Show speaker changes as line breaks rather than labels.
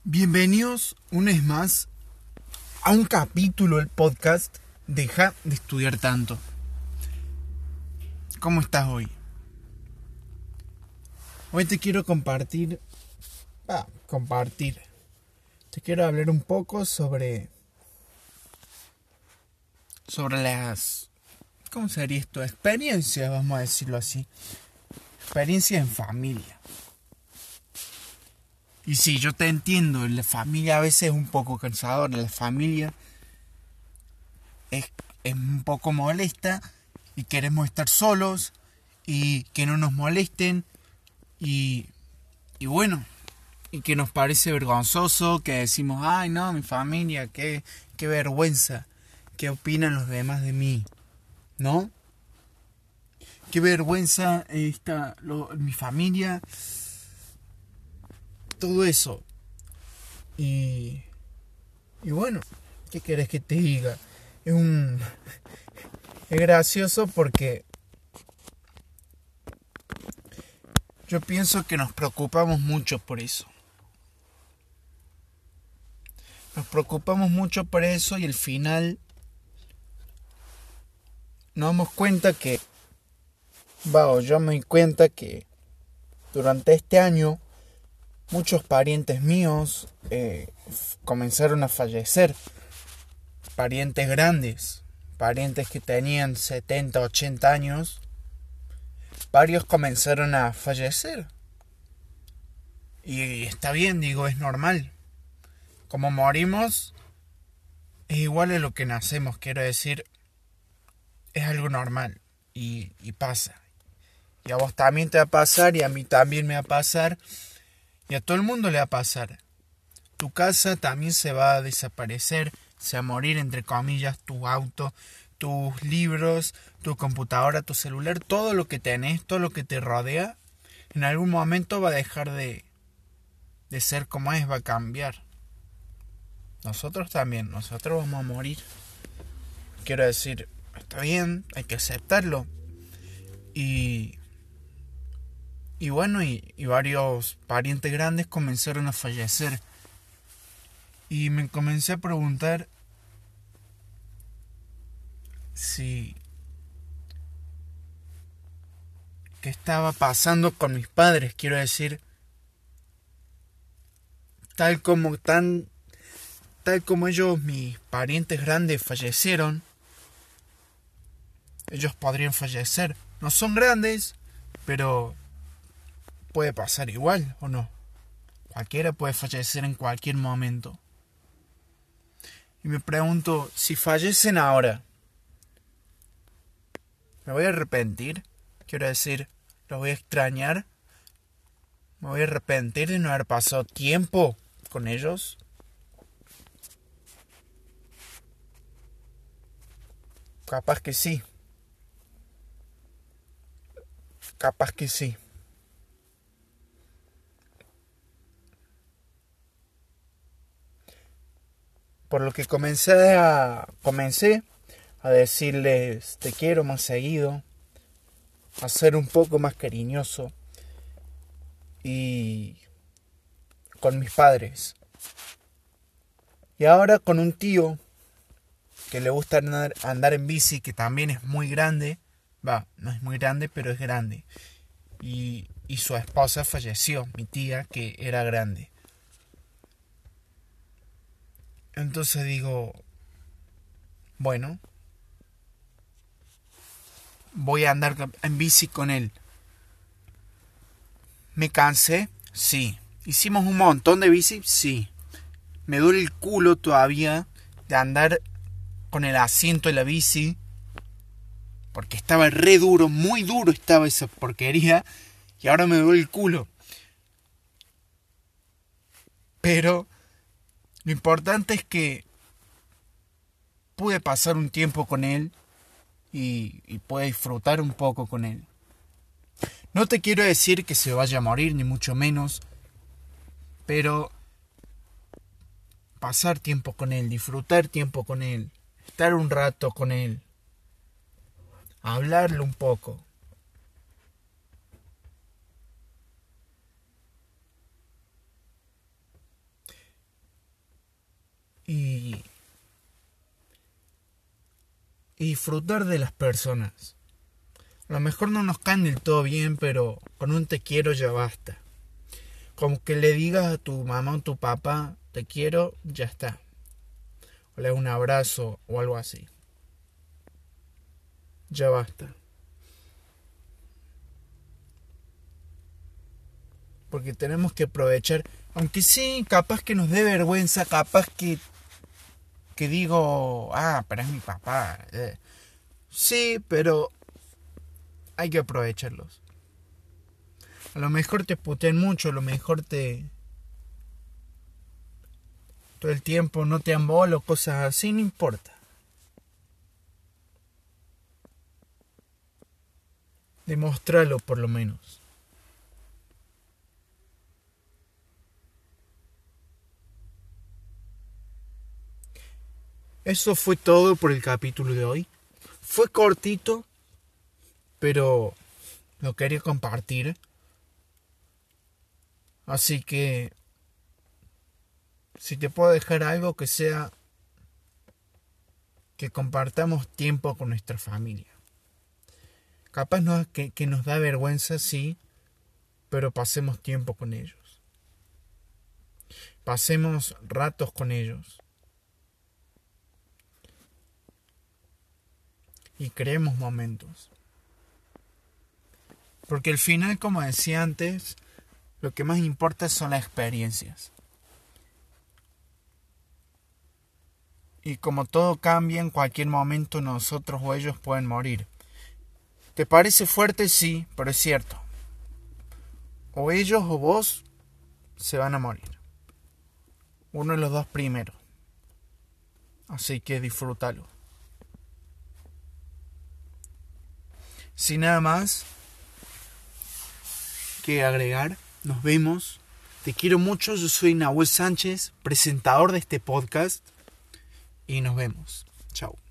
Bienvenidos una vez más a un capítulo del podcast Deja de estudiar tanto. ¿Cómo estás hoy? Hoy te quiero compartir. Te quiero hablar un poco sobre las... ¿Cómo sería esto? Experiencias, vamos a decirlo así. Experiencias en familia. Y sí, yo te entiendo, la familia a veces es un poco cansadora, la familia es un poco molesta y queremos estar solos y que no nos molesten y bueno, y que nos parece vergonzoso, que decimos, ay no, mi familia, qué vergüenza, qué opinan los demás de mí, ¿no? Qué vergüenza mi familia, todo eso. Y bueno, ¿qué querés que te diga? Es gracioso porque yo pienso que nos preocupamos mucho por eso. Nos preocupamos mucho por eso y al final nos damos cuenta que, yo me doy cuenta que durante este año muchos parientes míos comenzaron a fallecer. Parientes grandes, parientes que tenían 70, 80 años, varios comenzaron a fallecer. Y está bien, digo, es normal. Como morimos, es igual a lo que nacemos, quiero decir, es algo normal y pasa. Y a vos también te va a pasar y a mí también me va a pasar y a todo el mundo le va a pasar. Tu casa también se va a desaparecer, se va a morir, entre comillas, tu auto, tus libros, tu computadora, tu celular, todo lo que tenés, todo lo que te rodea, en algún momento va a dejar de ser como es, va a cambiar. Nosotros también, nosotros vamos a morir. Quiero decir, está bien, hay que aceptarlo. Y bueno, y varios parientes grandes comenzaron a fallecer. Y me comencé a preguntar si... ¿qué estaba pasando con mis padres? Quiero decir, tal como ellos, mis parientes grandes, fallecieron, ellos podrían fallecer. No son grandes, pero puede pasar igual, ¿o no? Cualquiera puede fallecer en cualquier momento. Y me pregunto, si fallecen ahora, ¿me voy a arrepentir? Quiero decir, ¿los voy a extrañar? ¿Me voy a arrepentir de no haber pasado tiempo con ellos? Capaz que sí. Capaz que sí. Por lo que comencé a decirles te quiero más seguido, a ser un poco más cariñoso y con mis padres. Y ahora con un tío que le gusta andar en bici, que también es muy grande. No es muy grande, pero es grande. Y su esposa falleció, mi tía, que era grande. Entonces digo, bueno, voy a andar en bici con él. ¿Me cansé? Sí. ¿Hicimos un montón de bici? Sí. Me duele el culo todavía de andar con el asiento de la bici, porque estaba re duro, muy duro estaba esa porquería, y ahora me duele el culo. Pero lo importante es que pude pasar un tiempo con él y pude disfrutar un poco con él. No te quiero decir que se vaya a morir, ni mucho menos, pero pasar tiempo con él, disfrutar tiempo con él, estar un rato con él, hablarle un poco. y disfrutar de las personas. A lo mejor no nos caen del todo bien, pero con un te quiero ya basta. Como que le digas a tu mamá o tu papá te quiero, ya está. O le das un abrazo o algo así. Ya basta. Porque tenemos que aprovechar. Aunque sí, capaz que nos dé vergüenza, capaz que digo, pero es mi papá. Sí, pero hay que aprovecharlos. A lo mejor te putean mucho, a lo mejor todo el tiempo no te dan bola o cosas así, no importa. Demostralo por lo menos. Eso fue todo por el capítulo de hoy. Fue cortito, pero lo quería compartir. Así que si te puedo dejar algo, que sea que compartamos tiempo con nuestra familia. Capaz no, que nos da vergüenza, sí, pero pasemos tiempo con ellos. Pasemos ratos con ellos. Y creemos momentos. Porque al final, como decía antes, lo que más importa son las experiencias. Y como todo cambia, en cualquier momento nosotros o ellos pueden morir. ¿Te parece fuerte? Sí, pero es cierto. O ellos o vos se van a morir. Uno de los dos primeros. Así que disfrútalo. Sin nada más que agregar, nos vemos. Te quiero mucho, yo soy Nahuel Sánchez, presentador de este podcast. Y nos vemos. Chao.